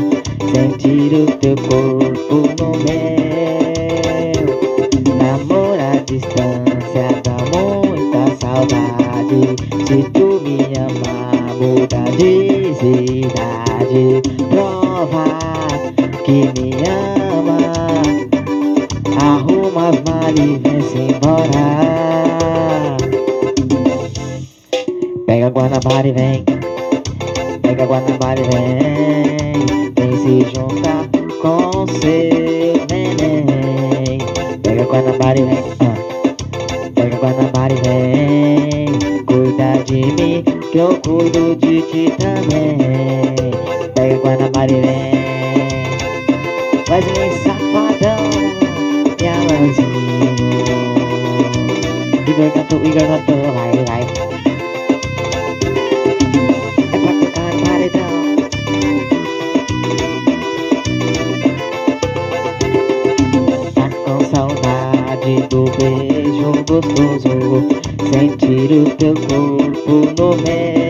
sentir o teu corpo no meu. Namoro à distância dá muita saudade. Se tu me amar, muda de cidade. Prova que me ama. Arruma as malas e vem-se embora. Pega a Guanabara e vem. Pega a Guanabara e vem. Vem se juntar com seu neném. Pega a Guanabara e vem. Pega a Guanabara e vem. Cuida de mim, que eu cuido de ti também. Pega a Guanabara e vem. Vai vir safadão e Alanzinho. Igor cantou, vai, vai. É pra tocar no paredão. Tá com saudade do beijo gostoso, sentir o teu corpo no meu.